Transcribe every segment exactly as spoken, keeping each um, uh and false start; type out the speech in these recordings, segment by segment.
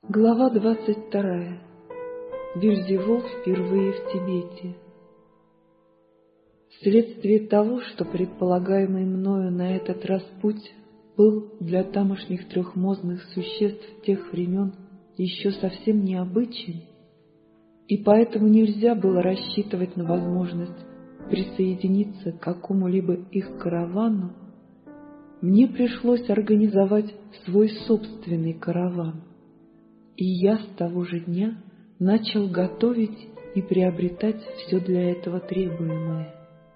Глава двадцать вторая. Вельзевул впервые в Тибете. Вследствие того, что предполагаемый мною на этот раз путь был для тамошних трехмозных существ тех времен еще совсем необычен, и поэтому нельзя было рассчитывать на возможность присоединиться к какому-либо их каравану, мне пришлось организовать свой собственный караван. И я с того же дня начал готовить и приобретать все для этого требуемое.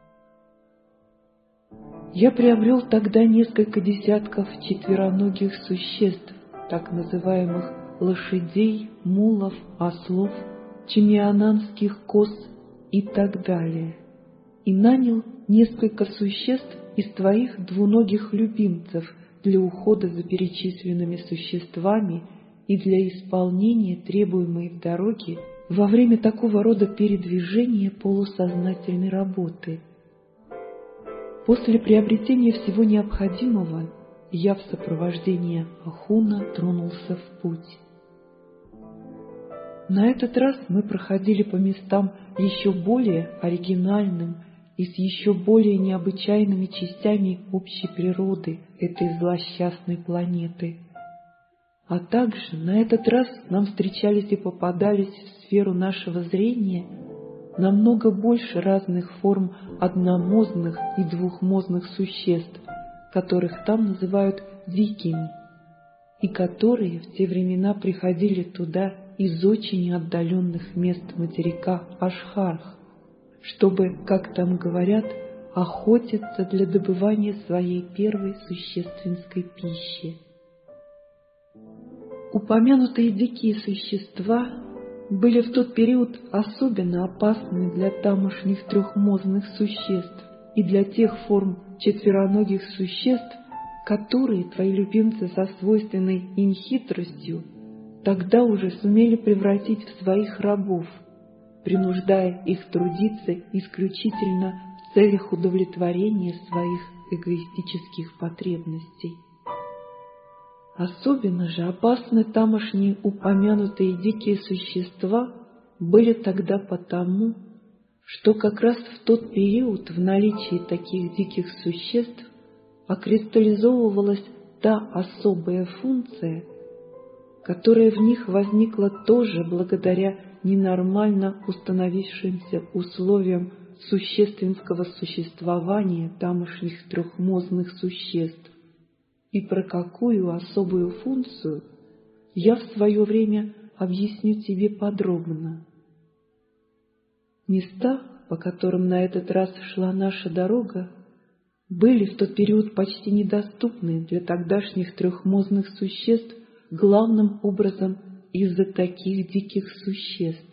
Я приобрел тогда несколько десятков четвероногих существ, так называемых лошадей, мулов, ослов, чемиананских коз и так далее, и нанял несколько существ из твоих двуногих любимцев для ухода за перечисленными существами и для исполнения требуемой в дороге во время такого рода передвижения полусознательной работы. После приобретения всего необходимого я в сопровождении Ахуна тронулся в путь. На этот раз мы проходили по местам еще более оригинальным и с еще более необычайными частями общей природы этой злосчастной планеты. А также на этот раз нам встречались и попадались в сферу нашего зрения намного больше разных форм одномозных и двухмозных существ, которых там называют дикими, и которые в те времена приходили туда из очень отдаленных мест материка Ашхарх, чтобы, как там говорят, охотиться для добывания своей первой существенской пищи. Упомянутые дикие существа были в тот период особенно опасны для тамошних трехмозных существ и для тех форм четвероногих существ, которые твои любимцы со свойственной им хитростью тогда уже сумели превратить в своих рабов, принуждая их трудиться исключительно в целях удовлетворения своих эгоистических потребностей. Особенно же опасны тамошние упомянутые дикие существа были тогда потому, что как раз в тот период в наличии таких диких существ окристаллизовывалась та особая функция, которая в них возникла тоже благодаря ненормально установившимся условиям существенского существования тамошних трехмозных существ, и про какую особую функцию я в свое время объясню тебе подробно. Места, по которым на этот раз шла наша дорога, были в тот период почти недоступны для тогдашних трехмозных существ главным образом из-за таких диких существ.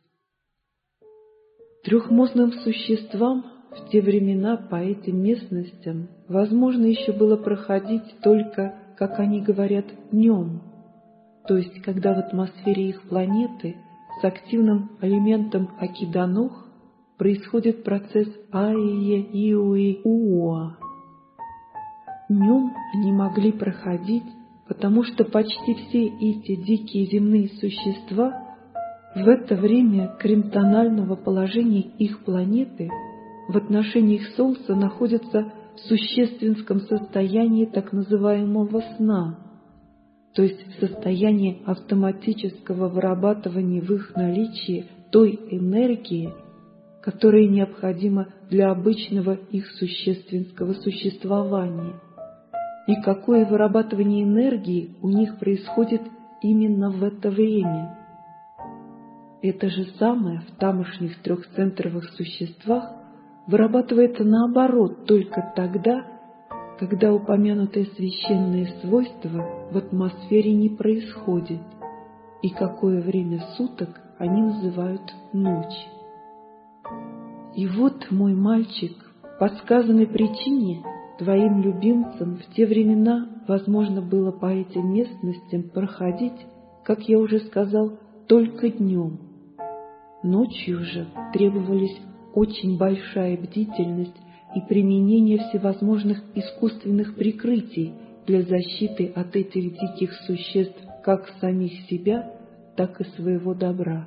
Трехмозным существам в те времена по этим местностям возможно еще было проходить только, как они говорят, днем, то есть когда в атмосфере их планеты с активным элементом Акиданох происходит процесс Аие-Иуи-Уа. Днем они могли проходить, потому что почти все эти дикие земные существа в это время кримтонального положения их планеты в отношении их Солнца находятся в существенском состоянии так называемого сна, то есть в состоянии автоматического вырабатывания в их наличии той энергии, которая необходима для обычного их существенского существования, и какое вырабатывание энергии у них происходит именно в это время. Это же самое в тамошних трехцентровых существах вырабатывается наоборот только тогда, когда упомянутое священное свойство в атмосфере не происходит, и какое время суток они называют ночь. И вот, мой мальчик, по сказанной причине твоим любимцам в те времена возможно было по этим местностям проходить, как я уже сказал, только днем. Ночью же требовались очень большая бдительность и применение всевозможных искусственных прикрытий для защиты от этих диких существ как самих себя, так и своего добра.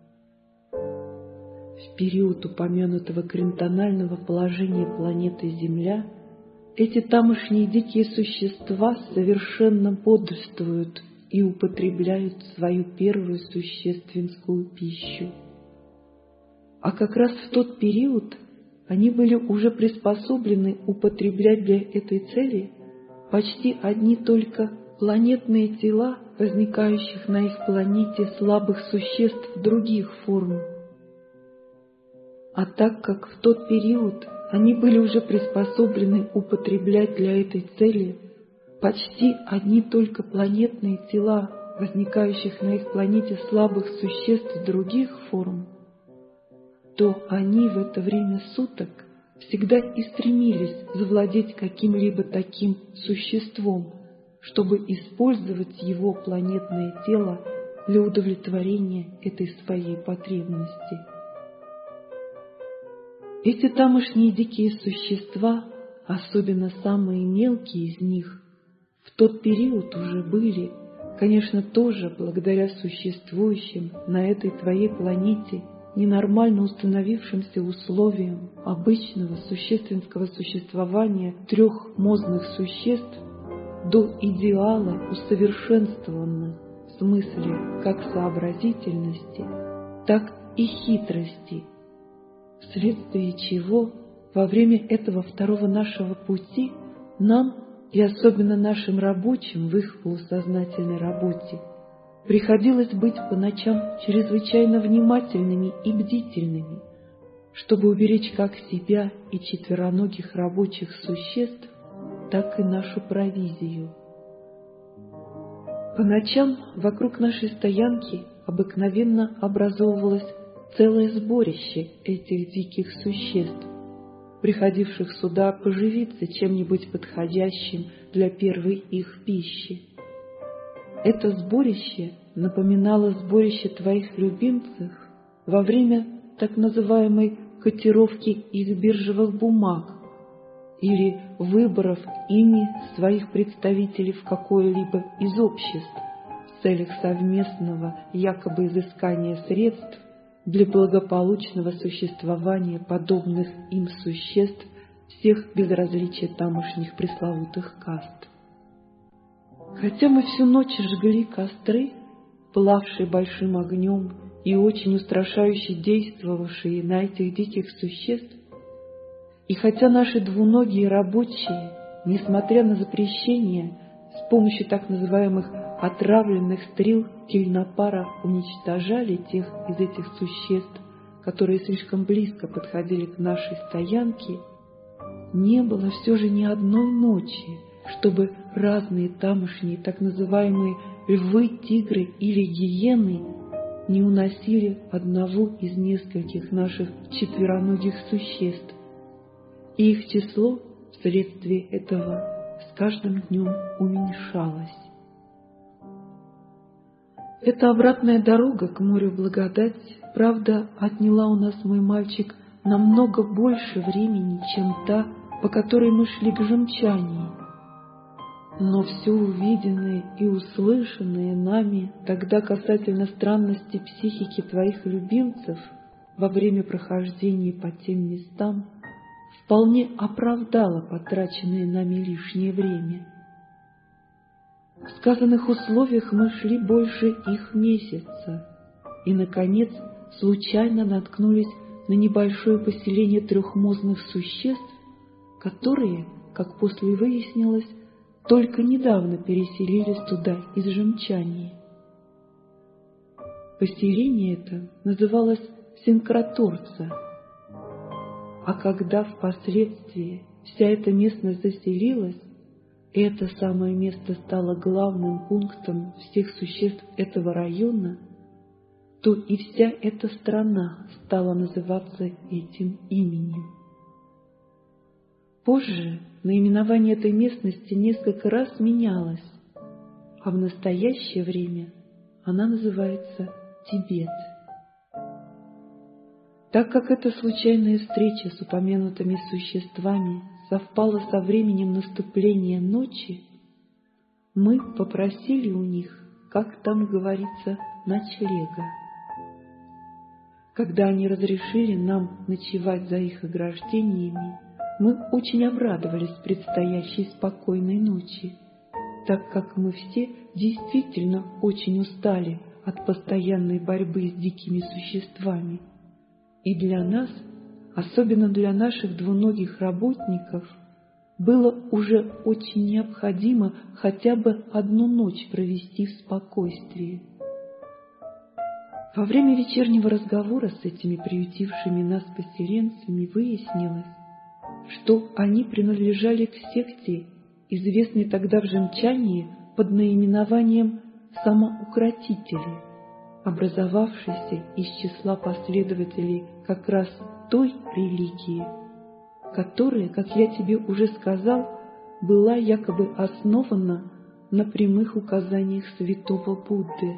В период упомянутого кринтонального положения планеты Земля эти тамошние дикие существа совершенно бодрствуют и употребляют свою первую существенскую пищу. А как раз в тот период они были уже приспособлены употреблять для этой цели почти одни только планетные тела, возникающих на их планете слабых существ других форм. А так как в тот период они были уже приспособлены употреблять для этой цели почти одни только планетные тела, возникающих на их планете слабых существ других форм, то они в это время суток всегда и стремились завладеть каким-либо таким существом, чтобы использовать его планетное тело для удовлетворения этой своей потребности. Эти тамошние дикие существа, особенно самые мелкие из них, в тот период уже были, конечно, тоже благодаря существующим на этой твоей планете ненормально установившимся условиям обычного существенского существования трех мозных существ до идеала усовершенствованы в смысле как сообразительности, так и хитрости, вследствие чего во время этого второго нашего пути нам, и особенно нашим рабочим в их полусознательной работе, приходилось быть по ночам чрезвычайно внимательными и бдительными, чтобы уберечь как себя и четвероногих рабочих существ, так и нашу провизию. По ночам вокруг нашей стоянки обыкновенно образовывалось целое сборище этих диких существ, приходивших сюда поживиться чем-нибудь подходящим для первой их пищи. Это сборище напоминало сборище твоих любимцев во время так называемой котировки их биржевых бумаг или выборов ими своих представителей в какое-либо из обществ в целях совместного якобы изыскания средств для благополучного существования подобных им существ всех без различия тамошних пресловутых каст. Хотя мы всю ночь жгли костры, пылавшие большим огнем и очень устрашающе действовавшие на этих диких существ, и хотя наши двуногие рабочие, несмотря на запрещение, с помощью так называемых отравленных стрел кельнопара уничтожали тех из этих существ, которые слишком близко подходили к нашей стоянке, не было все же ни одной ночи, чтобы разные тамошние так называемые львы, тигры или гиены не уносили одного из нескольких наших четвероногих существ, и их число вследствие этого с каждым днем уменьшалось. Эта обратная дорога к морю благодать, правда, отняла у нас, мой мальчик, намного больше времени, чем та, по которой мы шли к Жемчании. Но все увиденное и услышанное нами тогда касательно странности психики твоих любимцев во время прохождения по тем местам вполне оправдало потраченное нами лишнее время. В сказанных условиях мы шли больше их месяца и, наконец, случайно наткнулись на небольшое поселение трехмозных существ, которые, как после выяснилось, только недавно переселились туда из Жемчании. Поселение это называлось Синкраторца, а когда впоследствии вся эта местность заселилась, и это самое место стало главным пунктом всех существ этого района, то и вся эта страна стала называться этим именем. Позже наименование этой местности несколько раз менялось, а в настоящее время она называется Тибет. Так как эта случайная встреча с упомянутыми существами совпала со временем наступления ночи, мы попросили у них, как там говорится, ночлега. Когда они разрешили нам ночевать за их ограждениями, мы очень обрадовались предстоящей спокойной ночи, так как мы все действительно очень устали от постоянной борьбы с дикими существами. И для нас, особенно для наших двуногих работников, было уже очень необходимо хотя бы одну ночь провести в спокойствии. Во время вечернего разговора с этими приютившими нас поселенцами выяснилось, что они принадлежали к секте, известной тогда в Жемчании под наименованием «самоукротители», образовавшейся из числа последователей как раз той религии, которая, как я тебе уже сказал, была якобы основана на прямых указаниях святого Будды.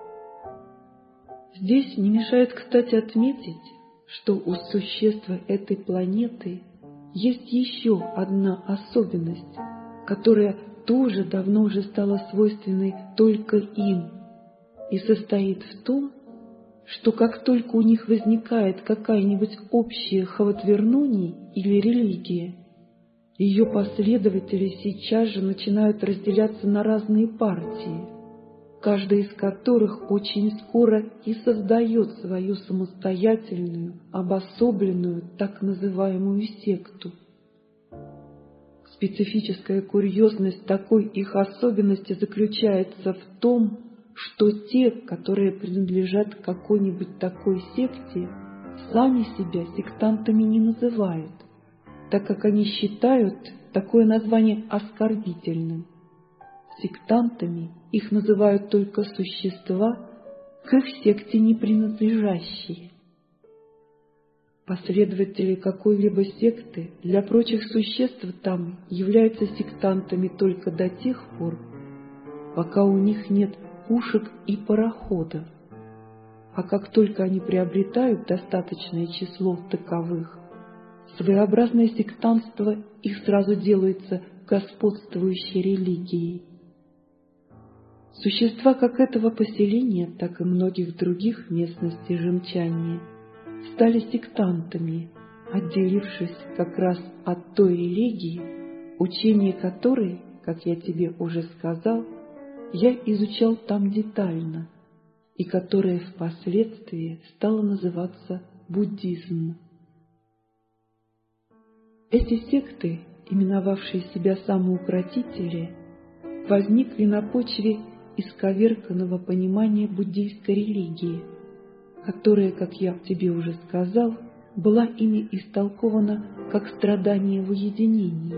Здесь не мешает, кстати, отметить, что у существ этой планеты есть еще одна особенность, которая тоже давно уже стала свойственной только им, и состоит в том, что как только у них возникает какая-нибудь общая хаватвернуни или религия, ее последователи сейчас же начинают разделяться на разные партии, каждая из которых очень скоро и создает свою самостоятельную, обособленную, так называемую секту. Специфическая курьезность такой их особенности заключается в том, что те, которые принадлежат к какой-нибудь такой секте, сами себя сектантами не называют, так как они считают такое название оскорбительным. Сектантами их называют только существа, к их секте не принадлежащие. Последователи какой-либо секты для прочих существ там являются сектантами только до тех пор, пока у них нет пушек и пароходов, а как только они приобретают достаточное число таковых, своеобразное сектантство их сразу делается господствующей религией. Существа как этого поселения, так и многих других местностей Жемчании стали сектантами, отделившись как раз от той религии, учение которой, как я тебе уже сказал, я изучал там детально, и которая впоследствии стала называться буддизм. Эти секты, именовавшие себя самоукротители, возникли на почве исковерканного понимания буддийской религии, которая, как я тебе уже сказал, была ими истолкована как страдание в уединении.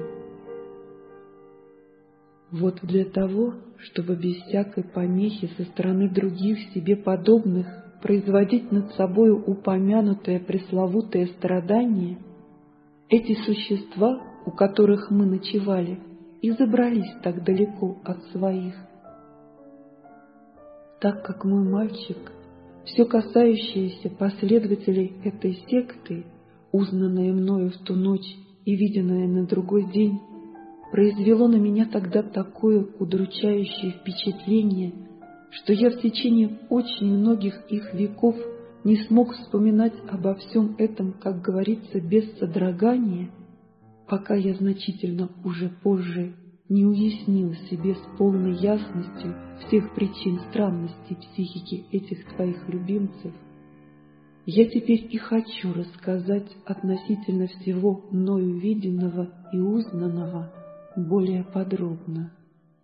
Вот для того, чтобы без всякой помехи со стороны других себе подобных производить над собою упомянутое пресловутое страдание, эти существа, у которых мы ночевали, и забрались так далеко от своих. Так как мой мальчик, все касающееся последователей этой секты, узнанное мною в ту ночь и виденное на другой день, произвело на меня тогда такое удручающее впечатление, что я в течение очень многих их веков не смог вспоминать обо всем этом, как говорится, без содрогания, пока я значительно уже позже не уяснил себе с полной ясностью всех причин странности психики этих твоих любимцев, я теперь и хочу рассказать относительно всего мною виденного и узнанного более подробно.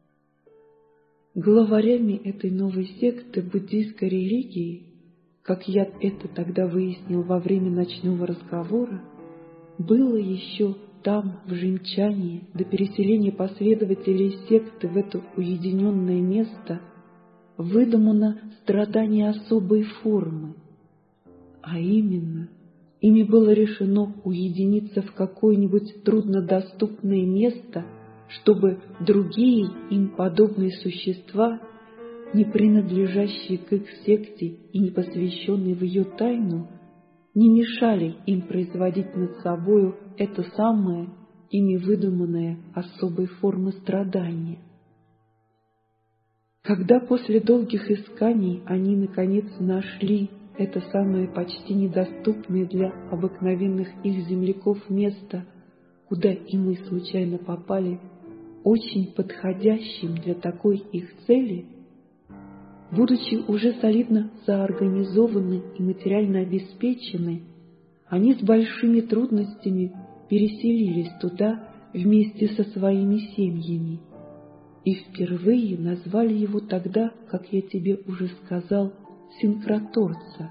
Главарями этой новой секты буддийской религии, как я это тогда выяснил во время ночного разговора, было еще там, в Жемчании, до переселения последователей секты в это уединенное место, выдумано страдание особой формы, а именно, ими было решено уединиться в какое-нибудь труднодоступное место, чтобы другие им подобные существа, не принадлежащие к их секте и не посвященные в ее тайну, не мешали им производить над собою это самое ими выдуманное особой формы страдания. Когда после долгих исканий они наконец нашли это самое почти недоступное для обыкновенных их земляков место, куда и мы случайно попали, очень подходящим для такой их цели, будучи уже солидно заорганизованы и материально обеспечены, они с большими трудностями переселились туда вместе со своими семьями и впервые назвали его тогда, как я тебе уже сказал, Синкраторца.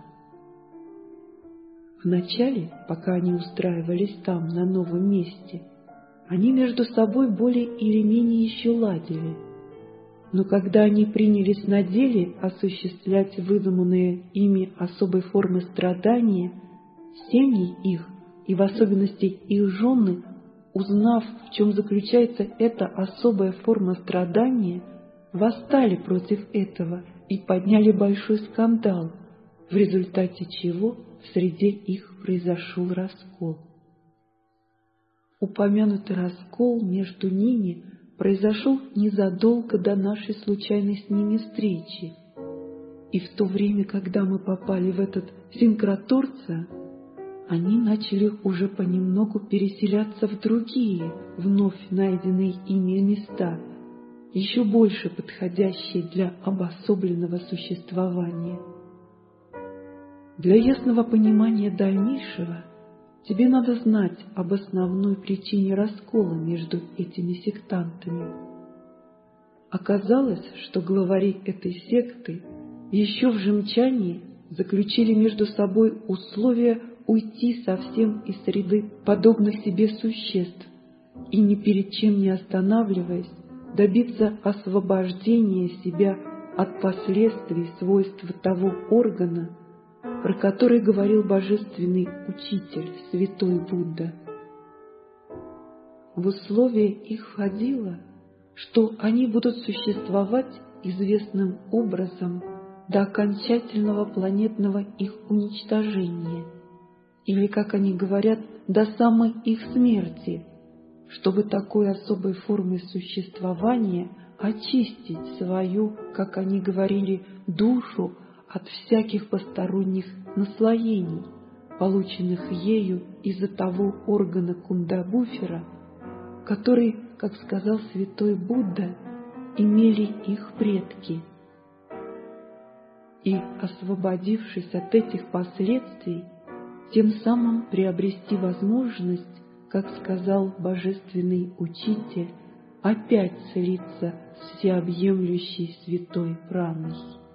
Вначале, пока они устраивались там, на новом месте, они между собой более или менее еще ладили. Но когда они принялись на деле осуществлять выдуманные ими особой формы страдания, семьи их, и в особенности их жены, узнав, в чем заключается эта особая форма страдания, восстали против этого и подняли большой скандал, в результате чего в среде их произошел раскол. Упомянутый раскол между ними произошел незадолго до нашей случайной с ними встречи, и в то время, когда мы попали в этот Синкраторца, они начали уже понемногу переселяться в другие, вновь найденные ими места, еще больше подходящие для обособленного существования. Для ясного понимания дальнейшего тебе надо знать об основной причине раскола между этими сектантами. Оказалось, что главари этой секты еще в Жемчане заключили между собой условия уйти совсем из среды подобных себе существ и, ни перед чем не останавливаясь, добиться освобождения себя от последствий свойств того органа, про который говорил божественный учитель, святой Будда. В условия их входило, что они будут существовать известным образом до окончательного планетного их уничтожения, или, как они говорят, до самой их смерти, чтобы такой особой формой существования очистить свою, как они говорили, душу от всяких посторонних наслоений, полученных ею из-за того органа Кундабуфера, который, как сказал святой Будда, имели их предки. И, освободившись от этих последствий, тем самым приобрести возможность, как сказал божественный учитель, опять слиться с всеобъемлющей святой праной.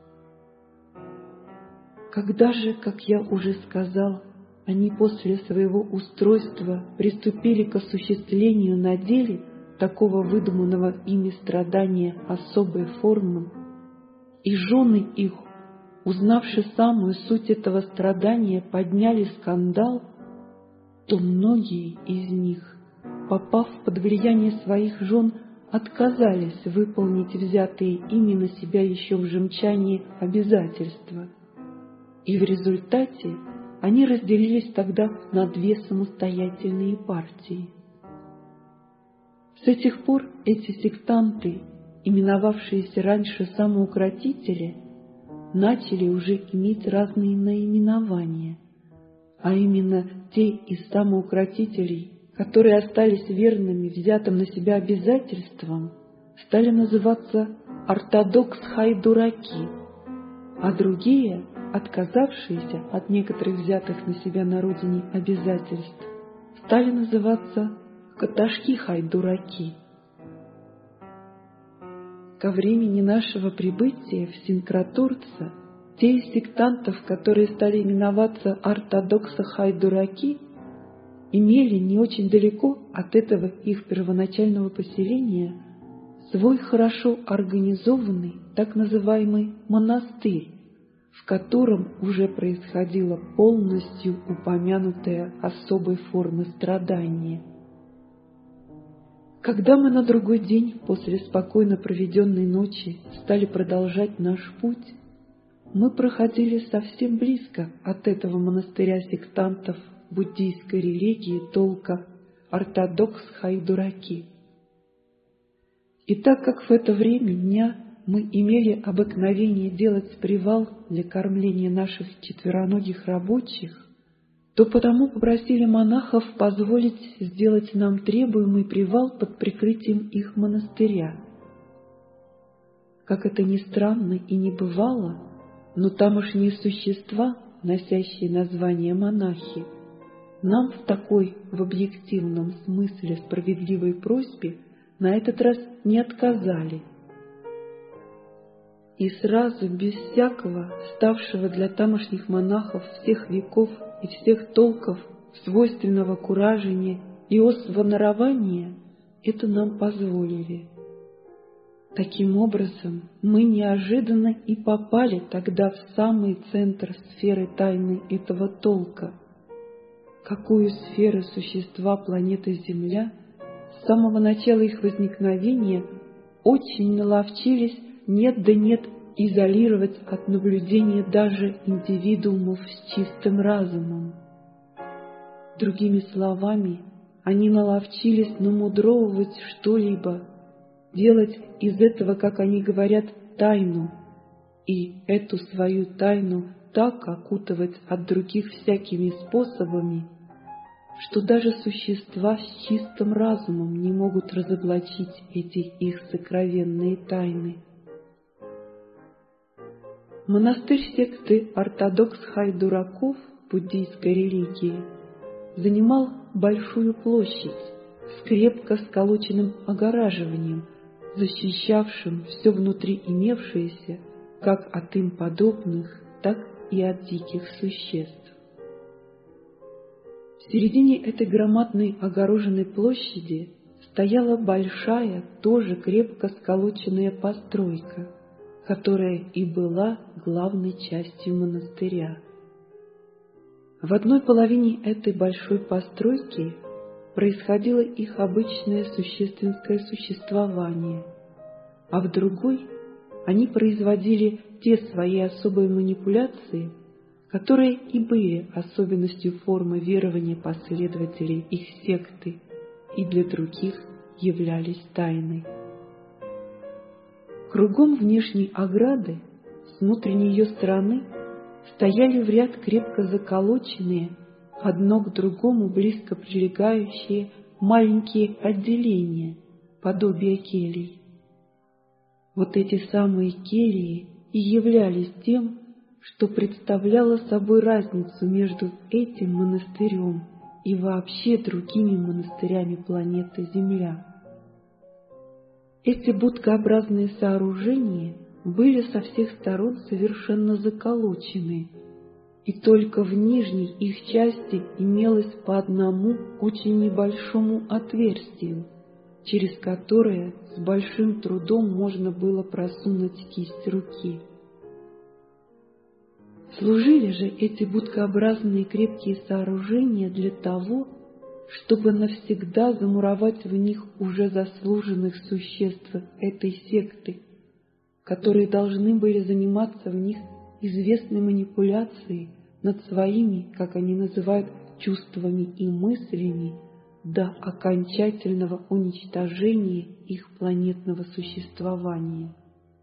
Когда же, как я уже сказал, они после своего устройства приступили к осуществлению на деле такого выдуманного ими страдания особой формы, и жены их, узнавши самую суть этого страдания, подняли скандал, то многие из них, попав под влияние своих жен, отказались выполнить взятые ими на себя еще в Жемчане обязательства. И в результате они разделились тогда на две самостоятельные партии. С этих пор эти сектанты, именовавшиеся раньше самоукротители, начали уже иметь разные наименования, а именно те из самоукротителей, которые остались верными взятым на себя обязательствам, стали называться ортодокс-хайдураки, а другие, отказавшиеся от некоторых взятых на себя на родине обязательств, стали называться каташки-хайдураки. Ко времени нашего прибытия в Синкраторца те из сектантов, которые стали именоваться ортодоксо-хайдураки, имели не очень далеко от этого их первоначального поселения свой хорошо организованный так называемый монастырь, в котором уже происходила полностью упомянутая особой формы страдания. Когда мы на другой день после спокойно проведенной ночи стали продолжать наш путь, мы проходили совсем близко от этого монастыря сектантов буддийской религии толка ортодокс-хайдураки. И так как в это время дня мы имели обыкновение делать привал для кормления наших четвероногих рабочих, то потому попросили монахов позволить сделать нам требуемый привал под прикрытием их монастыря. Как это ни странно и не бывало, но тамошние существа, носящие название монахи, нам в такой, в объективном смысле, справедливой просьбе на этот раз не отказали. И сразу, без всякого, ставшего для тамошних монахов всех веков и всех толков свойственного куражения и освонорования, это нам позволили. Таким образом, мы неожиданно и попали тогда в самый центр сферы тайны этого толка, какую сферу существа планеты Земля с самого начала их возникновения очень наловчились нет да нет изолировать от наблюдения даже индивидуумов с чистым разумом. Другими словами, они наловчились намудровывать что-либо, делать из этого, как они говорят, тайну, и эту свою тайну так окутывать от других всякими способами, что даже существа с чистым разумом не могут разоблачить эти их сокровенные тайны. Монастырь секты ортодокс-хай-дураков буддийской религии занимал большую площадь с крепко сколоченным огораживанием, защищавшим все внутри имевшееся как от им подобных, так и от диких существ. В середине этой громадной огороженной площади стояла большая, тоже крепко сколоченная постройка, которая и была главной частью монастыря. В одной половине этой большой постройки происходило их обычное существенское существование, а в другой они производили те свои особые манипуляции, которые и были особенностью формы верования последователей их секты и для других являлись тайной. Кругом внешней ограды, с внутренней ее стороны, стояли в ряд крепко заколоченные, одно к другому близко прилегающие маленькие отделения, подобие келий. Вот эти самые кельи и являлись тем, что представляло собой разницу между этим монастырем и вообще другими монастырями планеты Земля. Эти будкообразные сооружения были со всех сторон совершенно заколочены, и только в нижней их части имелось по одному очень небольшому отверстию, через которое с большим трудом можно было просунуть кисть руки. Служили же эти будкообразные крепкие сооружения для того, чтобы навсегда замуровать в них уже заслуженных существ этой секты, которые должны были заниматься в них известной манипуляцией над своими, как они называют, чувствами и мыслями до окончательного уничтожения их планетного существования.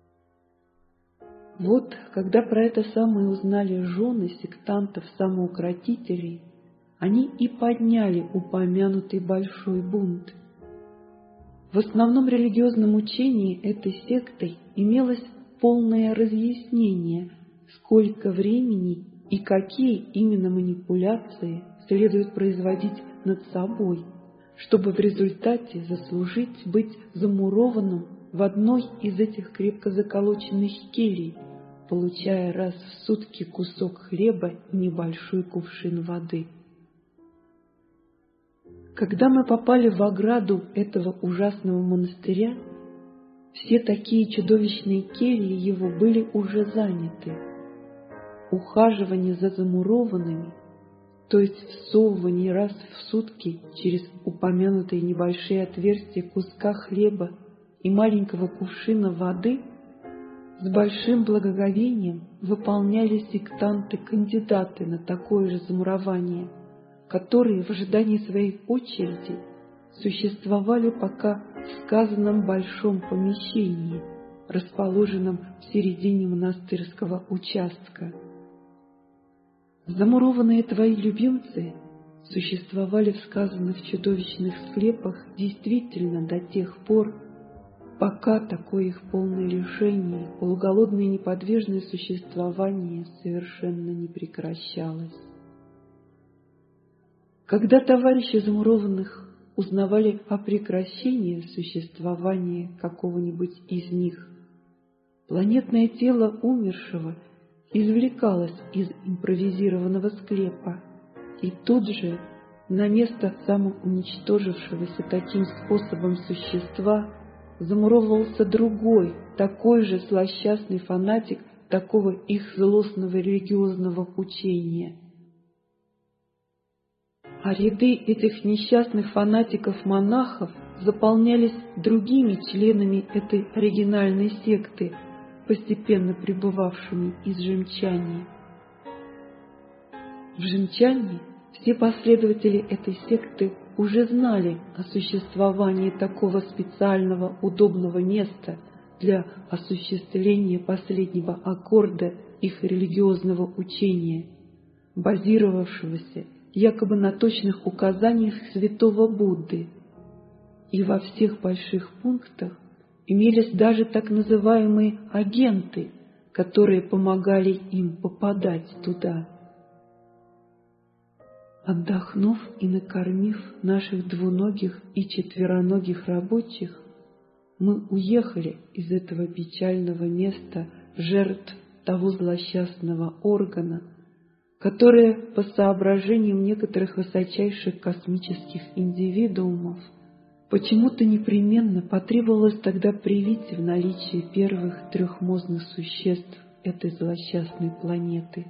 Вот, когда про это самое узнали жены сектантов-самоукротителей, они и подняли упомянутый большой бунт. В основном религиозном учении этой сектой имелось полное разъяснение, сколько времени и какие именно манипуляции следует производить над собой, чтобы в результате заслужить быть замурованным в одной из этих крепко заколоченных келий, получая раз в сутки кусок хлеба и небольшой кувшин воды. Когда мы попали в ограду этого ужасного монастыря, все такие чудовищные кельи его были уже заняты. Ухаживание за замурованными, то есть всовывание раз в сутки через упомянутые небольшие отверстия куска хлеба и маленького кувшина воды, с большим благоговением выполняли сектанты-кандидаты на такое же замурование, которые в ожидании своей очереди существовали пока в сказанном большом помещении, расположенном в середине монастырского участка. Замурованные твои любимцы существовали в сказанных чудовищных склепах действительно до тех пор, пока такое их полное лишение, полуголодное и неподвижное существование совершенно не прекращалось. Когда товарищи замурованных узнавали о прекращении существования какого-нибудь из них, планетное тело умершего извлекалось из импровизированного склепа, и тут же на место самоуничтожившегося таким способом существа замуровывался другой, такой же злосчастный фанатик такого их злостного религиозного учения. А ряды этих несчастных фанатиков-монахов заполнялись другими членами этой оригинальной секты, постепенно прибывавшими из Жемчании. В Жемчании все последователи этой секты уже знали о существовании такого специального удобного места для осуществления последнего аккорда их религиозного учения, базировавшегося якобы на точных указаниях святого Будды, и во всех больших пунктах имелись даже так называемые агенты, которые помогали им попадать туда. Отдохнув и накормив наших двуногих и четвероногих рабочих, мы уехали из этого печального места жертв того злосчастного органа, которое, по соображениям некоторых высочайших космических индивидуумов, почему-то непременно потребовалось тогда привить в наличии первых трех мозных существ этой злосчастной планеты.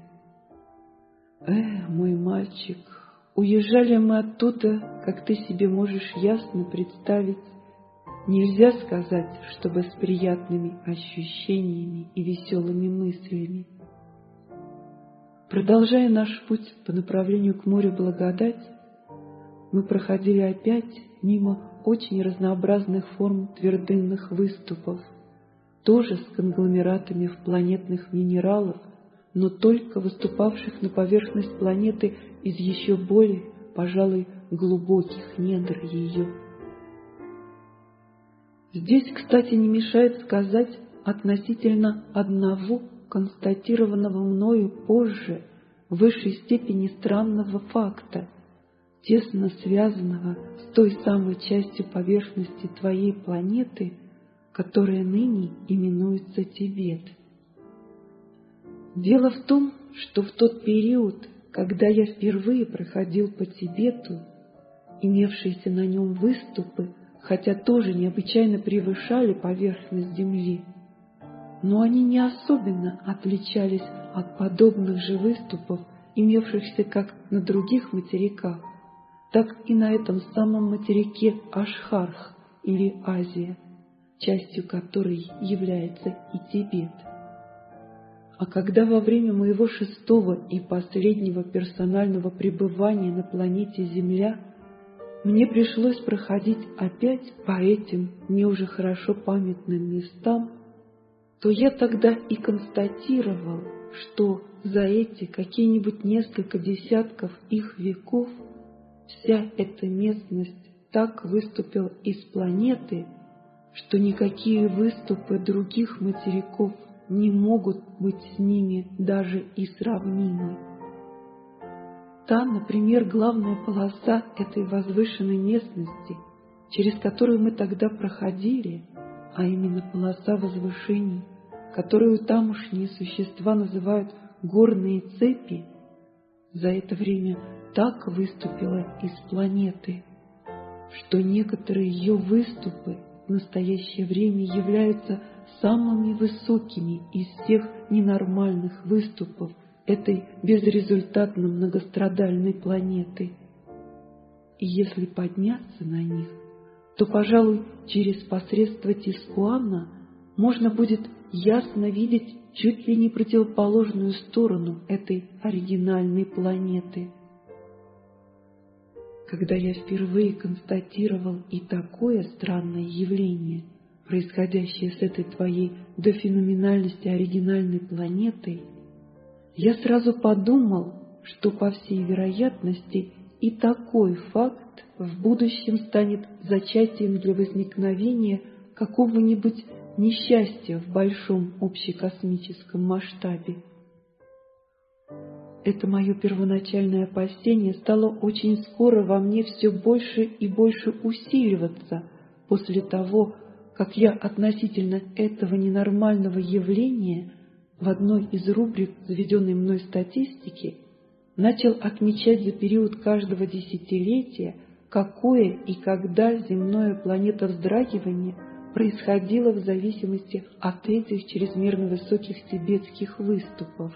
Э, мой мальчик, уезжали мы оттуда, как ты себе можешь ясно представить, нельзя сказать, чтобы с приятными ощущениями и веселыми мыслями. Продолжая наш путь по направлению к морю Благодать, мы проходили опять мимо очень разнообразных форм твердынных выступов, тоже с конгломератами в планетных минералов, но только выступавших на поверхность планеты из еще более, пожалуй, глубоких недр ее. Здесь, кстати, не мешает сказать относительно одного констатированного мною позже в высшей степени странного факта, тесно связанного с той самой частью поверхности твоей планеты, которая ныне именуется Тибет. Дело в том, что в тот период, когда я впервые проходил по Тибету, имевшиеся на нем выступы, хотя тоже необычайно превышали поверхность Земли, но они не особенно отличались от подобных же выступов, имевшихся как на других материках, так и на этом самом материке Ашхарх или Азия, частью которой является и Тибет. А когда во время моего шестого и последнего персонального пребывания на планете Земля мне пришлось проходить опять по этим мне уже хорошо памятным местам, то я тогда и констатировал, что за эти какие-нибудь несколько десятков их веков вся эта местность так выступила из планеты, что никакие выступы других материков не могут быть с ними даже и сравнимы. Та, например, главная полоса этой возвышенной местности, через которую мы тогда проходили, а именно полоса возвышений, которую тамошние существа называют горные цепи, за это время так выступила из планеты, что некоторые ее выступы в настоящее время являются самыми высокими из всех ненормальных выступов этой безрезультатно многострадальной планеты. И если подняться на них, то, пожалуй, через посредство Тискуана можно будет ясно видеть чуть ли не противоположную сторону этой оригинальной планеты. Когда я впервые констатировал и такое странное явление, происходящее с этой твоей до феноменальности оригинальной планетой, я сразу подумал, что, по всей вероятности, и такой факт в будущем станет зачатием для возникновения какого-нибудь несчастья в большом общекосмическом масштабе. Это мое первоначальное опасение стало очень скоро во мне все больше и больше усиливаться после того, как я относительно этого ненормального явления в одной из рубрик заведенной мной статистики начал отмечать за период каждого десятилетия, какое и когда земное планетовздрагивание происходило в зависимости от этих чрезмерно высоких тибетских выступов.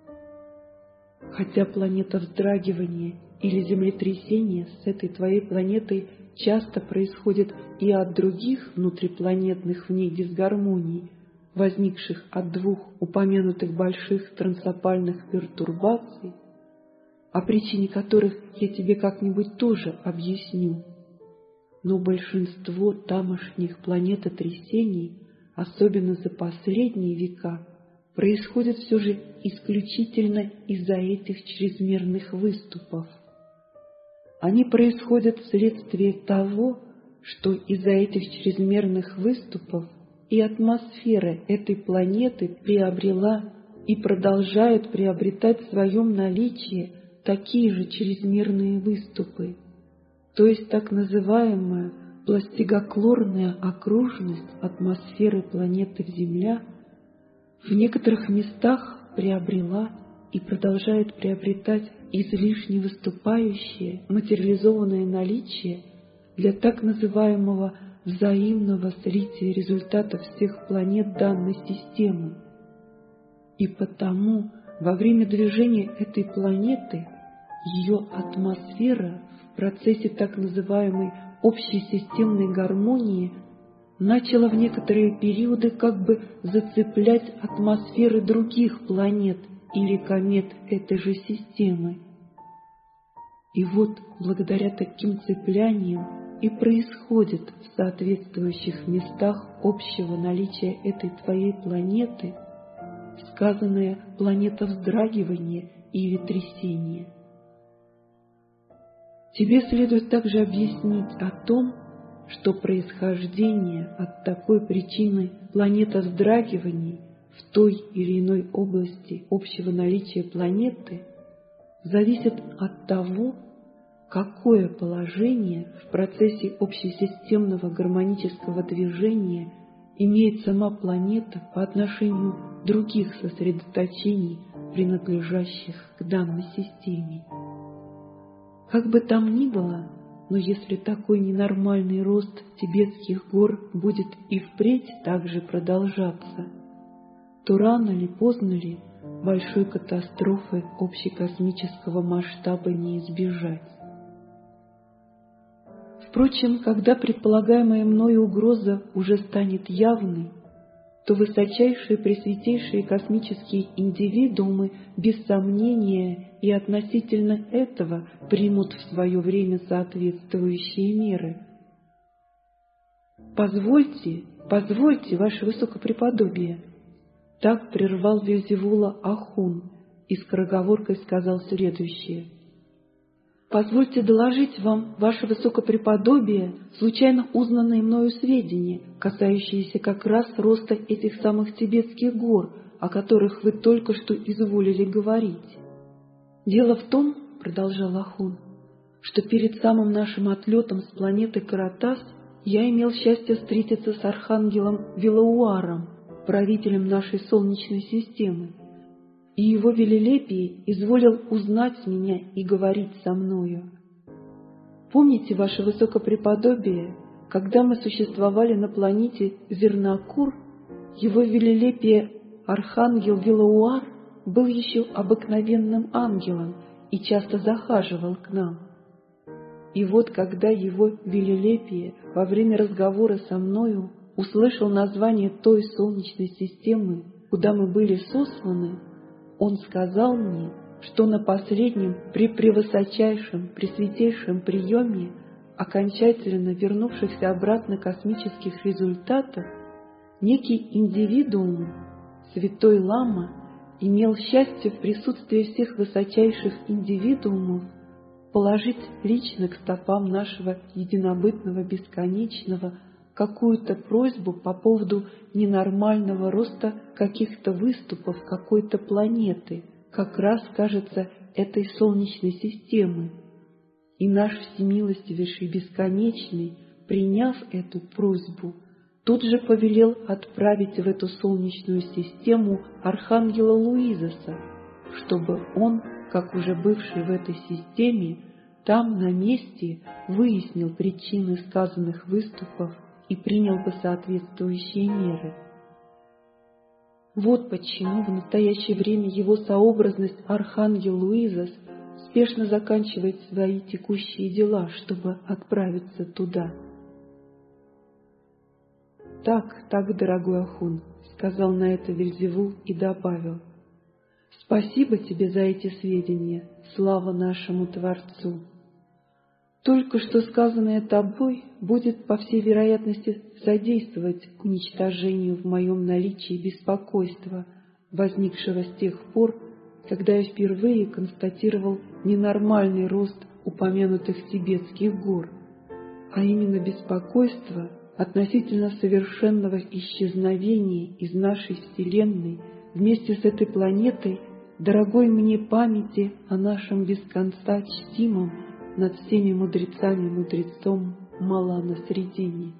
Хотя планетовздрагивание или землетрясение с этой твоей планетой часто происходит и от других внутрипланетных в ней дисгармоний, возникших от двух упомянутых больших трансопальных пертурбаций, о причине которых я тебе как-нибудь тоже объясню. Но большинство тамошних планетотрясений, особенно за последние века, происходит все же исключительно из-за этих чрезмерных выступов. Они происходят вследствие того, что из-за этих чрезмерных выступов и атмосфера этой планеты приобрела и продолжает приобретать в своем наличии такие же чрезмерные выступы, то есть так называемая пластигоклорная окружность атмосферы планеты Земля в некоторых местах приобрела и продолжает приобретать излишне выступающее материализованное наличие для так называемого взаимного слития результатов всех планет данной системы. И потому во время движения этой планеты ее атмосфера в процессе так называемой общей системной гармонии начала в некоторые периоды как бы зацеплять атмосферы других планет или комет этой же системы. И вот благодаря таким цепляниям и происходит в соответствующих местах общего наличия этой твоей планеты сказанное планетовздрагивание или трясение. Тебе следует также объяснить о том, что происхождение от такой причины планетовздрагиваний в той или иной области общего наличия планеты зависит от того, какое положение в процессе общесистемного гармонического движения имеет сама планета по отношению к других сосредоточений, принадлежащих к данной системе. Как бы там ни было, но если такой ненормальный рост тибетских гор будет и впредь также продолжаться, то рано ли, поздно ли большой катастрофы общекосмического масштаба не избежать. Впрочем, когда предполагаемая мною угроза уже станет явной, то высочайшие пресвятейшие космические индивидуумы без сомнения и относительно этого примут в свое время соответствующие меры. «Позвольте, позвольте, ваше высокопреподобие!» Так прервал Вельзевула Ахун и скороговоркой сказал следующее. «Позвольте доложить вам, ваше высокопреподобие, случайно узнанные мною сведения, касающиеся как раз роста этих самых тибетских гор, о которых вы только что изволили говорить. Дело в том, — продолжал Ахун, — что перед самым нашим отлетом с планеты Каратас я имел счастье встретиться с архангелом Вилауаром, правителем нашей Солнечной системы, и его велелепие изволил узнать меня и говорить со мною. Помните, ваше высокопреподобие, когда мы существовали на планете Зернакур, его велелепие архангел Вилауар был еще обыкновенным ангелом и часто захаживал к нам. И вот когда его велелепие во время разговора со мною услышал название той Солнечной системы, куда мы были сосланы, он сказал мне, что на последнем препревысочайшем, пресвятейшем приеме окончательно вернувшихся обратно космических результатов некий индивидуум, святой Лама, имел счастье в присутствии всех высочайших индивидуумов положить лично к стопам нашего единобытного бесконечного какую-то просьбу по поводу ненормального роста каких-то выступов какой-то планеты, как раз, кажется, этой Солнечной системы. И наш всемилостивейший бесконечный, приняв эту просьбу, тут же повелел отправить в эту Солнечную систему архангела Луизоса, чтобы он, как уже бывший в этой системе, там на месте выяснил причины сказанных выступов и принял бы соответствующие меры. Вот почему в настоящее время его сообразность архангел Луизос спешно заканчивает свои текущие дела, чтобы отправиться туда. «Так, так, дорогой Ахун», — сказал на это Вельзевул и добавил: «Спасибо тебе за эти сведения, слава нашему Творцу. Только что сказанное тобой будет, по всей вероятности, содействовать уничтожению в моем наличии беспокойства, возникшего с тех пор, когда я впервые констатировал ненормальный рост упомянутых Тибетских гор, а именно беспокойство относительно совершенного исчезновения из нашей Вселенной вместе с этой планетой дорогой мне памяти о нашем без конца чтимом над всеми мудрецами мудрецом Малана Средини».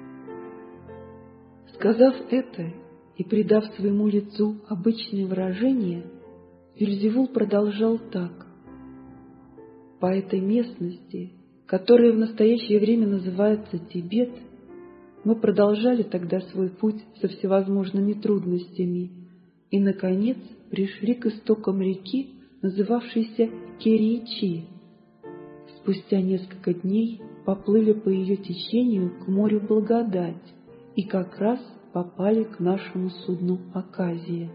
Сказав это и придав своему лицу обычное выражение, Вельзевул продолжал так: «По этой местности, которая в настоящее время называется Тибет, мы продолжали тогда свой путь со всевозможными трудностями и, наконец, пришли к истокам реки, называвшейся Керичи. Спустя несколько дней поплыли по ее течению к морю Благодать и как раз попали к нашему судну Аказия.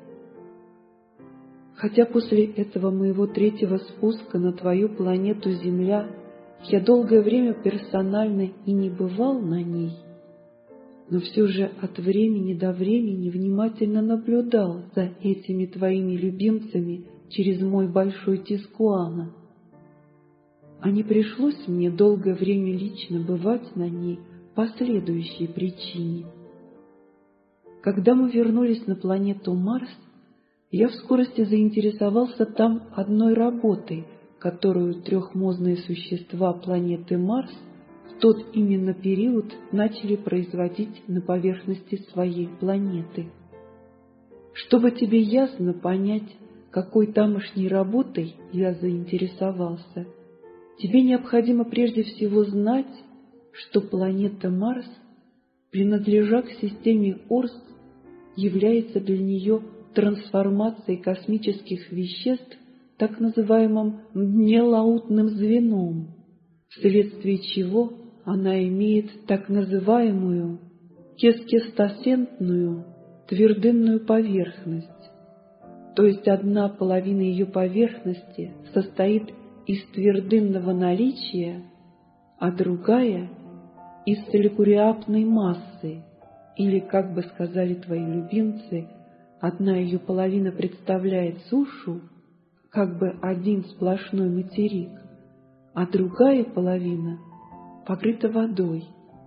Хотя после этого моего третьего спуска на твою планету Земля я долгое время персонально и не бывал на ней, но все же от времени до времени внимательно наблюдал за этими твоими любимцами через мой большой Тискуана. А не пришлось мне долгое время лично бывать на ней по следующей причине. Когда мы вернулись на планету Марс, я в скорости заинтересовался там одной работой, которую трехмозные существа планеты Марс в тот именно период начали производить на поверхности своей планеты. Чтобы тебе ясно понять, какой тамошней работой я заинтересовался, тебе необходимо прежде всего знать, что планета Марс, принадлежа к системе Орс, является для нее трансформацией космических веществ так называемым нелаутным звеном, вследствие чего она имеет так называемую кескестасентную твердынную поверхность, то есть одна половина ее поверхности состоит из твердынного наличия, а другая — из целикуриапной массы, или, как бы сказали твои любимцы, одна ее половина представляет сушу, как бы один сплошной материк, а другая половина покрыта водой.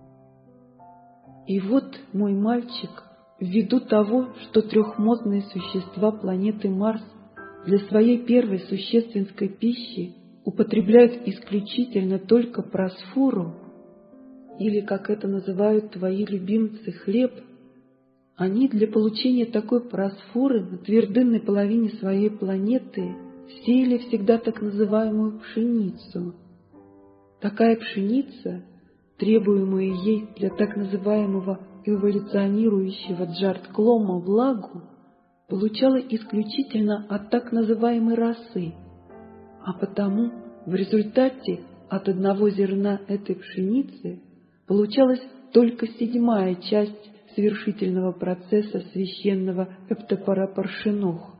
И вот, мой мальчик, ввиду того, что трехмозные существа планеты Марс для своей первой существенской пищи употребляют исключительно только просфору, или, как это называют твои любимцы, хлеб, они для получения такой просфоры на твердынной половине своей планеты сеяли всегда так называемую пшеницу. Такая пшеница, требуемая ей для так называемого эволюционирующего джарт-клома влагу, получала исключительно от так называемой росы, а потому в результате от одного зерна этой пшеницы получалась только седьмая часть свершительного процесса священного эптопарапаршинох.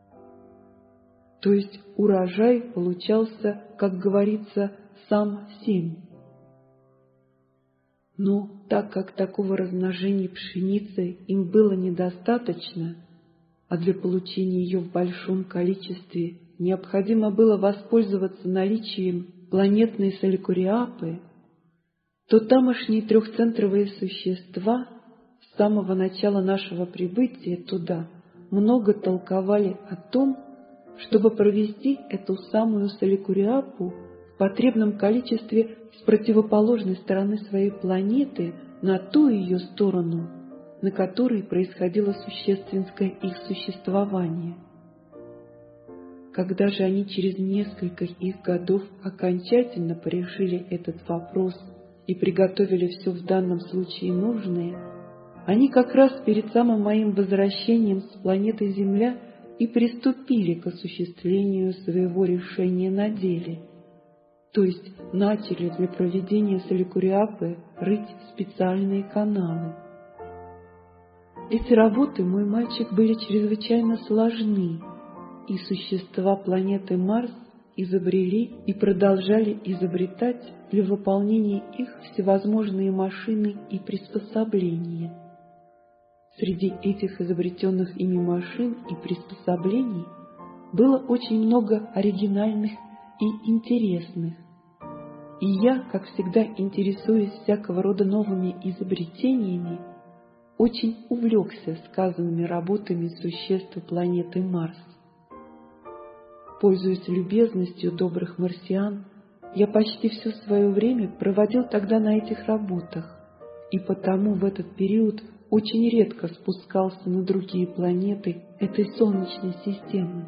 То есть урожай получался, как говорится, сам семь. Но так как такого размножения пшеницы им было недостаточно, а для получения ее в большом количестве необходимо было воспользоваться наличием планетной Саликуриапы, то тамошние трехцентровые существа с самого начала нашего прибытия туда много толковали о том, чтобы провести эту самую Саликуриапу в потребном количестве с противоположной стороны своей планеты на ту ее сторону, на которой происходило существенское их существование. Когда же они через несколько их годов окончательно порешили этот вопрос и приготовили все в данном случае нужное, они как раз перед самым моим возвращением с планеты Земля и приступили к осуществлению своего решения на деле, то есть начали для проведения Саликуриапы рыть специальные каналы. Эти работы, мой мальчик, были чрезвычайно сложны, и существа планеты Марс изобрели и продолжали изобретать для выполнения их всевозможные машины и приспособления. Среди этих изобретенных ими машин и приспособлений было очень много оригинальных и интересных. И я, как всегда интересуясь всякого рода новыми изобретениями, очень увлекся сказанными работами существ планеты Марс. Пользуясь любезностью добрых марсиан, я почти все свое время проводил тогда на этих работах, и потому в этот период очень редко спускался на другие планеты этой Солнечной системы.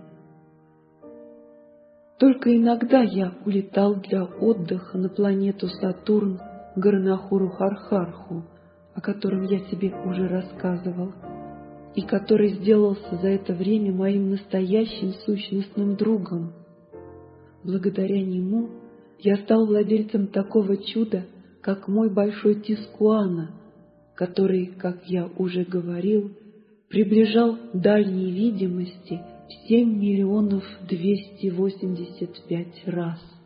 Только иногда я улетал для отдыха на планету Сатурн Гарнахуру-Хархарху, о котором я тебе уже рассказывал, и который сделался за это время моим настоящим сущностным другом. Благодаря нему я стал владельцем такого чуда, как мой большой Тискуана, который, как я уже говорил, приближал дальней видимости в семь миллионов двести восемьдесят пять раз.